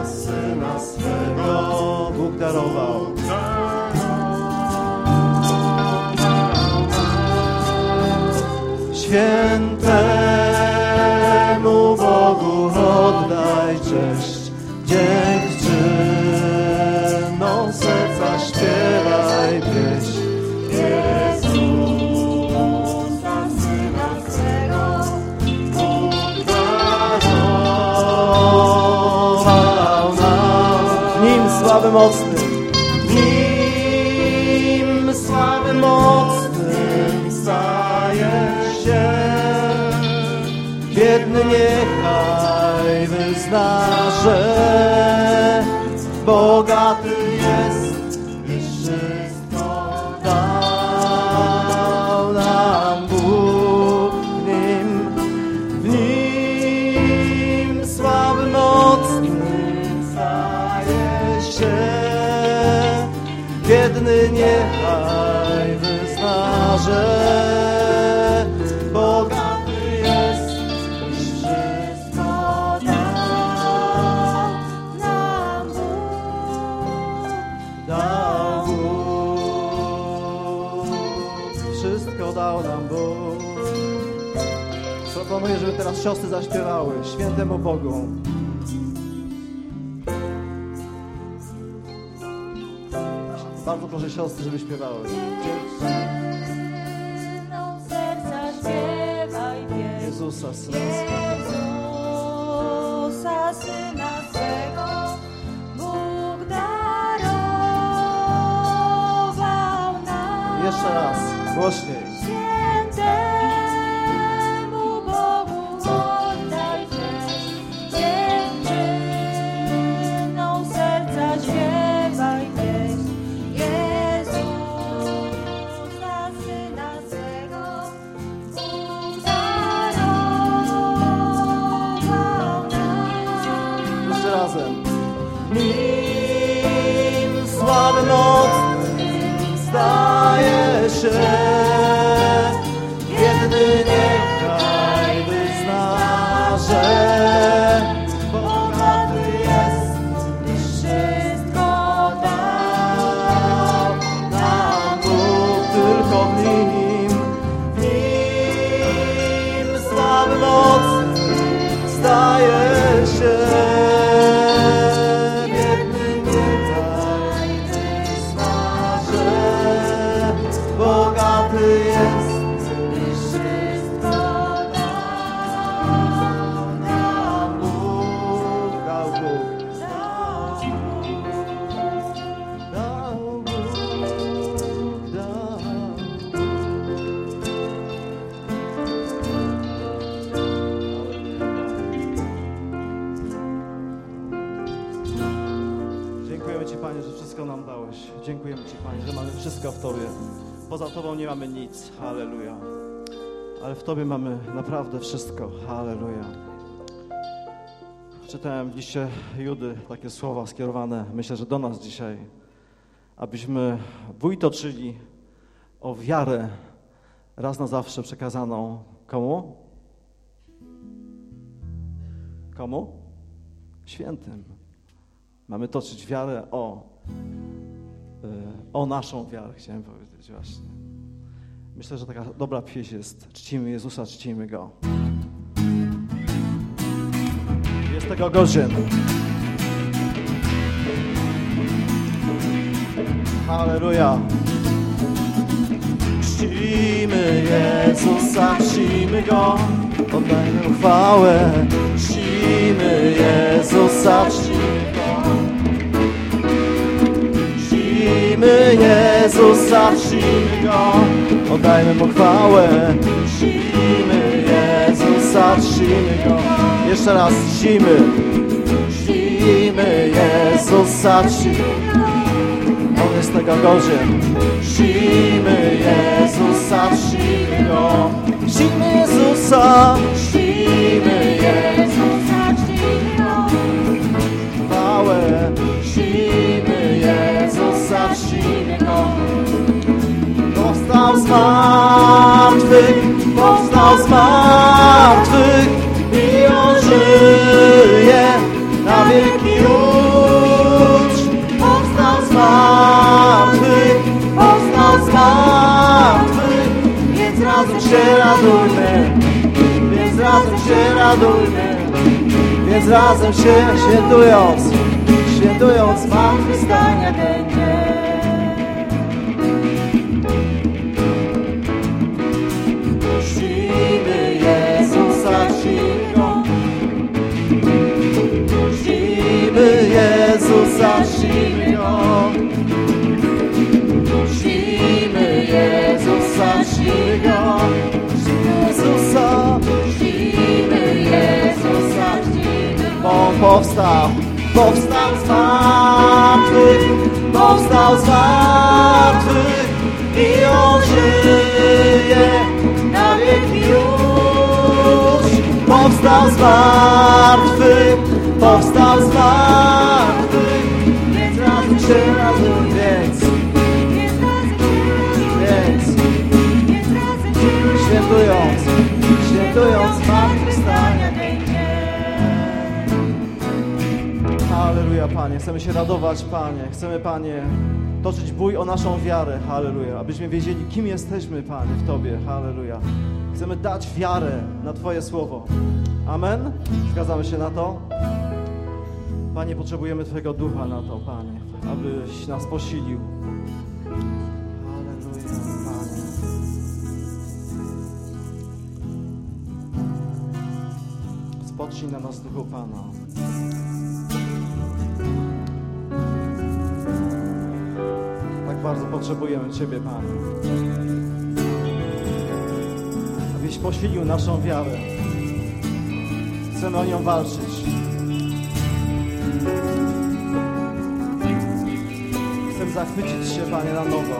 Syna swego Bóg darował. Świętemu Bogu oddaj cześć, dziękczyną serca śpiewaj pieśń. Jezusa, Syna swego, Bóg darował nam. W Nim sławy mocnym, w Nim sławy mocnym staje się. Biedny niechaj wyzna, że bogaty jest i wszystko dał nam Bóg. W Nim sławy mocnym staje się. Biedny niechaj wyzna, że bogaty jest i wszystko nam dał Bóg. Wszystko dał nam Bóg. Proponuję, żeby teraz siostry zaśpiewały świętemu Bogu. Bardzo proszę siostry, żeby śpiewały. Dziewczyną serca śpiewaj pieśń. Jezusa, Syna Jezusa, Syna swego, Bóg darował nam. Jeszcze raz, głośniej. Świętemu Bogu oddaj cześć, dziewczyną serca śpiewaj pieśń. Jezusa, Syna swego, Bóg darował nam. Jeszcze razem. Nim sławy mocnym staje się. Biedny niechaj wyzna, że bogaty jest i wszystko dał nam Bóg. Tylko w Nim sławy mocnym staje się. Biedny niechaj wyzna, że bogaty jest. Dziękujemy Ci, Panie, że wszystko nam dałeś. Dziękujemy Ci, Panie, że mamy wszystko w Tobie. Poza Tobą nie mamy nic. Halleluja. Ale w Tobie mamy naprawdę wszystko. Halleluja. Czytałem w liście Judy takie słowa skierowane, myślę, że do nas dzisiaj, abyśmy bój toczyli o wiarę raz na zawsze przekazaną komu? Komu? Świętym. Mamy toczyć wiarę o naszą wiarę, chciałem powiedzieć właśnie. Myślę, że taka dobra pieśń jest: czcimy Jezusa, czcimy Go. Jest tego godzien. Halleluja. Czcimy Jezusa, czcimy Go, oddajmy Mu chwałę. Czcimy Jezusa, czcimy Go. Czcimy Jezusa, czcimy Go, oddajmy Mu chwałę. Czcimy Jezusa, czcimy Go. Jeszcze raz, czcimy. Czcimy Jezusa, czcimy Go. On jest tego godzien. Czcimy Jezusa, czcimy Go. Czcimy Jezusa, czcimy Jezusa, czcimy Go. Chwałę. Czcimy Jezusa, czcimy Go. Powstał z martwych, powstał z martwych i On żyje na wieki. się radujmy, więc razem się radujmy, więc razem się świętując zmartwychwstania ten dzień. Czcimy Jezusa cicho, czcimy Jezusa cicho, czcimy Jezusa cicho, czcimy Jezusa cicho, bo On powstał z martwych i On żyje na wieki już. Powstał z martwych, więc razem się radujmy, więc świętując zmartwychwstania ten dzień. Halleluja, Panie, chcemy się radować, Panie, chcemy, Panie, toczyć bój o naszą wiarę, halleluja, abyśmy wiedzieli, kim jesteśmy, Panie, w Tobie, halleluja. Chcemy dać wiarę na Twoje słowo. Amen? Zgadzamy się na to? Panie, potrzebujemy Twojego ducha na to, Panie, abyś nas posilił. Halleluja, Panie. Spocznij na nas, Duchu Pana. Tak bardzo potrzebujemy Ciebie, Panie. Abyś posilił naszą wiarę. Chcemy o nią walczyć. Chcemy zachwycić się, Panie, na nowo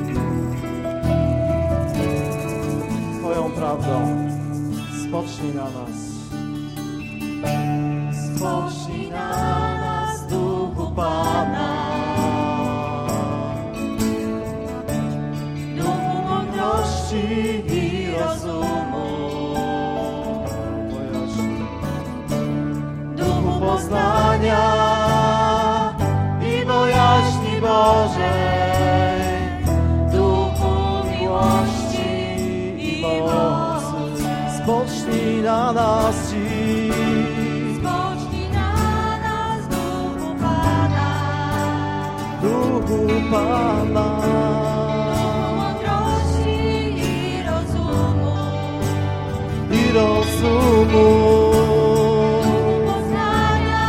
Twoją prawdą. Spocznij na nas. Spocznij na nas, Duchu Pana. Duchu mądrości i rozumu. Duchu poznania i bojaźni Bożej. Duchu miłości i mocy. Spocznij na nas dziś. Duchu Pana, mądrości i rozumu, poznania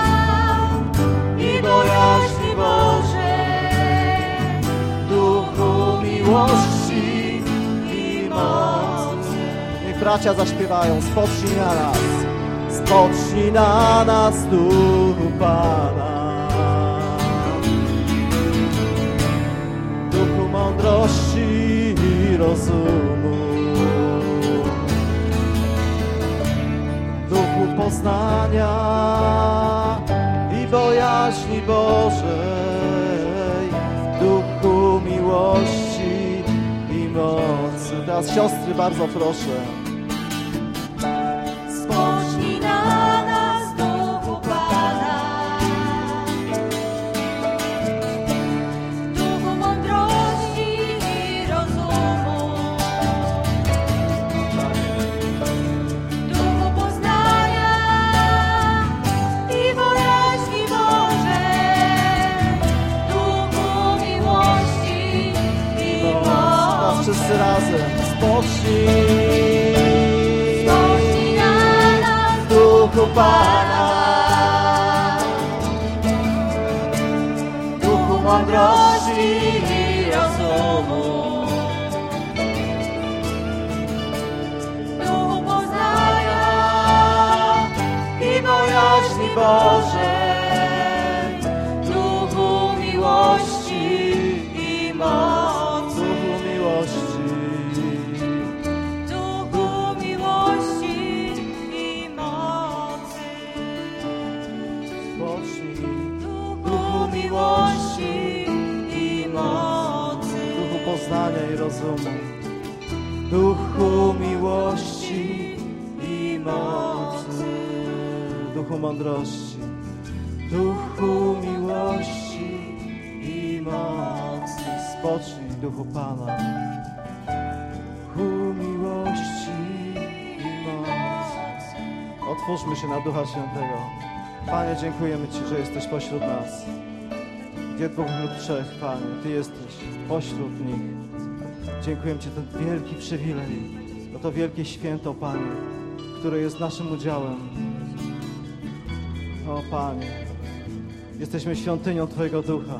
i bojaźni Bożej, Duchu miłości i mocy. Niech bracia zaśpiewają, spocznij na nas, Duchu Pana. Mądrości i rozumu, Duchu poznania i bojaźni Bożej, Duchu miłości i mocy. Teraz siostry, bardzo proszę. spocznij na nas, Duchu Pana. Duchu mądrości i rozumu, Duchu poznania i bojaźni Bożej, Duchu miłości i Teraz mocy. wszyscy razem. Spocznij na nas, Duchu Pana, Duchu mądrości i rozumu, Duchu poznania i bojaźni Bożej, Duchu miłości i mocy, Duchu miłości, Duchu miłości i mocy, spocznij, Duchu miłości i mocy, Duchu poznania i rozumu, Duchu miłości i mocy, Duchu mądrości, Duchu miłości i mocy. Spocznij, Duchu Pana, Duchu miłości Otwórzmy się na Ducha Świętego. Panie, dziękujemy Ci, że jesteś pośród nas. Gdzie dwóch lub trzech, Panie, Ty jesteś pośród nich. Dziękuję Ci za ten wielki przywilej, za to wielkie święto, Panie, które jest naszym udziałem. O, Panie, jesteśmy świątynią Twojego Ducha.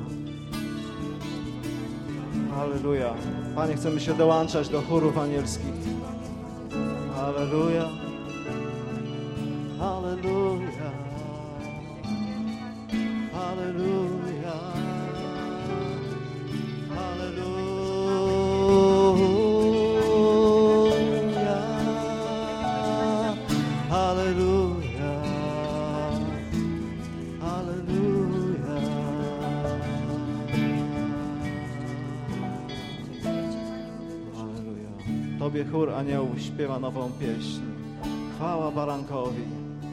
Halleluja. Panie, chcemy się dołączać do chórów anielskich. Halleluja. Halleluja. Halleluja. Halleluja. Halleluja. Halleluja. Halleluja. Tobie chór aniołów śpiewa nową pieśń. Chwała Barankowi.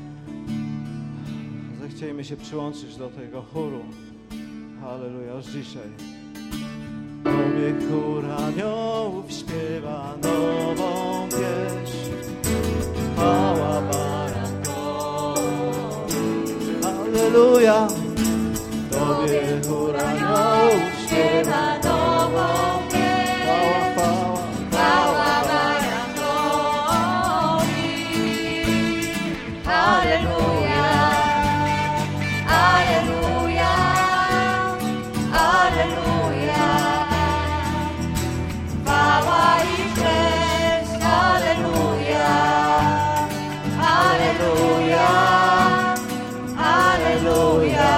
Zechciejmy się przyłączyć do tego chóru. Halleluja, już dzisiaj. Tobie chór aniołów śpiewa nową pieśń. Chwała Barankowi. Halleluja. Tobie chór aniołów śpiewa nową pieśń. Chwała, chwała. Alleluja, alleluja, alleluja. Chwała i cześć, alleluja, alleluja, alleluja.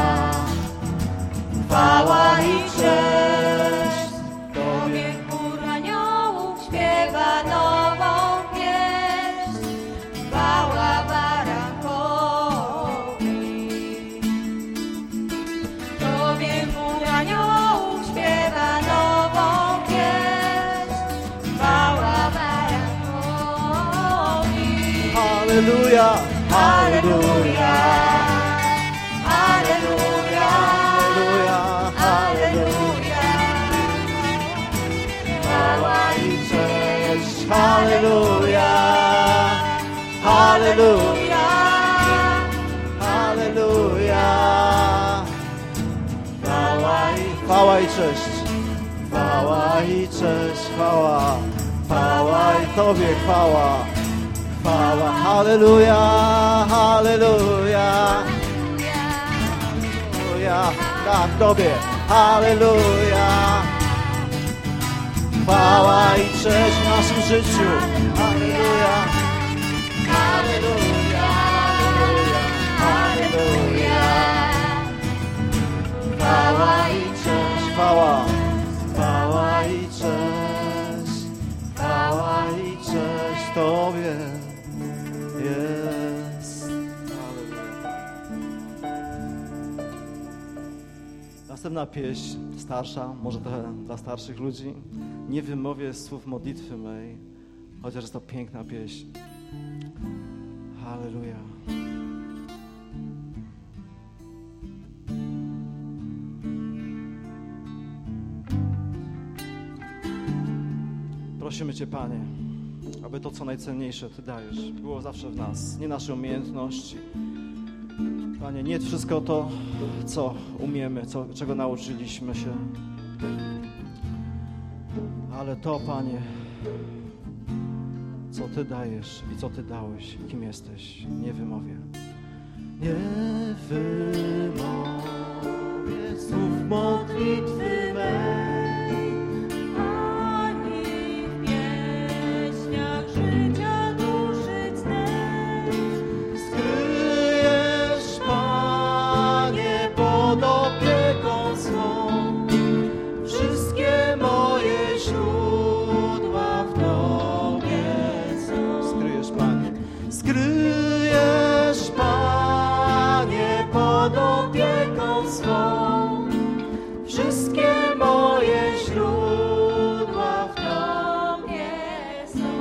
Chwała i cześć Tobie, chór aniołów śpiewa nową pieśń. Chwała Barankowi. Tobie chór aniołów śpiewa nową pieśń. Chwała Barankowi. Halleluja. Alleluja, alleluja, alleluja. Chwała i cześć, Halleluja. Halleluja. Halleluja. Chwała i cześć. Chwała i cześć. Chwała. Chwała i Tobie chwała. Chwała. Halleluja. Halleluja. Halleluja. Tak, Tobie. Halleluja. Chwała i cześć w naszym życiu. Halleluja. Halleluja. Halleluja. Chwała i cześć. Chwała. Chwała i cześć. Chwała i cześć Tobie jest. Halleluja. Następna pieśń, starsza, może trochę dla starszych ludzi. Nie wymowię słów modlitwy mej, chociaż jest to piękna pieśń. Halleluja. Prosimy Cię, Panie, aby to, co najcenniejsze Ty dajesz, było zawsze w nas, nie nasze umiejętności. Panie, nie wszystko to, co umiemy, czego nauczyliśmy się, ale to, Panie, co Ty dajesz i co Ty dałeś, kim jesteś, nie wymowię. Nie wymowię słów modlitwy mej, ani w pieśniach życia duszy cnej. skryjesz, Panie, pod opieką swą wszystkie moje źródła w Tobie są. Skryjesz, Panie, skryjesz, Panie, pod opieką swą wszystkie moje źródła w Tobie są.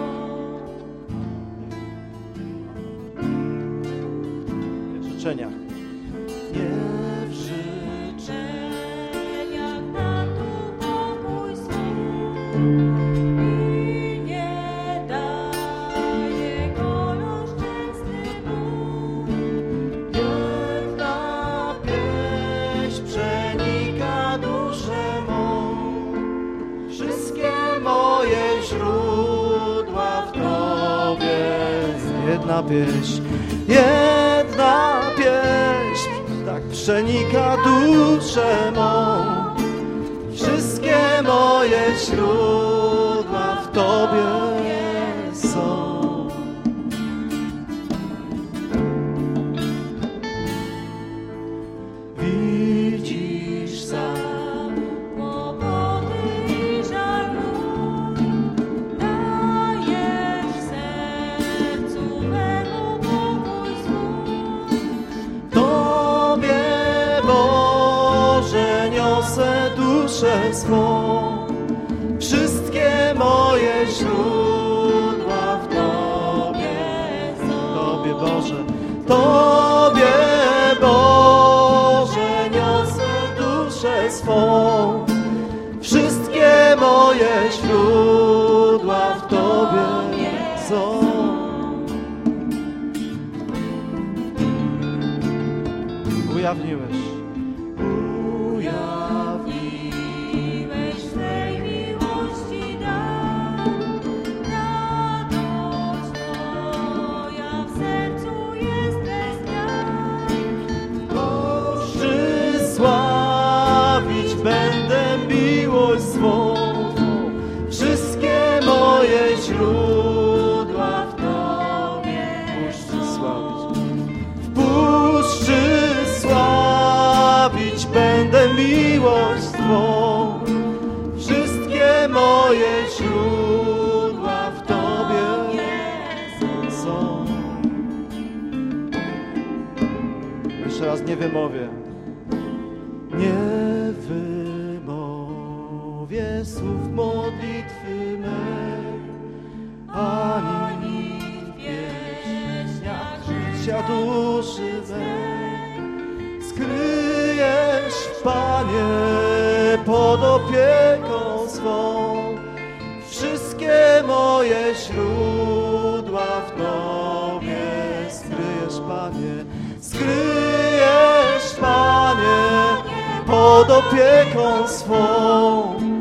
życzeniach. Nie w życzeniach Jak na tu pokój swój i nie daje go już częsty ból. jedna pieśń, tak przenika duszę mą. Wszystkie moje źródła w Tobie są. Widzisz sam kłopoty i żal mój, dajesz sercu memu pokój swój. Tobie, Boże, niosę duszę swą. Wszystkie moje źródła w Tobie są. Tobie, Boże, Tobie, Boże, niosę duszę swą. Wszystkie moje źródła w Tobie są. Ujawniłeś Ujawniłeś swej miłości dar, radość moja w sercu jest bez miar. Sławić będę miłość swą. Wszystkie moje źródła w Tobie w puszczy sławić będę miłość Twą. Wszystkie moje źródła w Tobie są. Jeszcze raz nie wymówię. Nie wymówię słów modlitwy mej, ani w pieśniach życia duszy mej. Skryjesz, Panie, pod opieką swą. Wszystkie moje źródła w Tobie skryjesz, Panie. Skryjesz, Panie, pod opieką swą.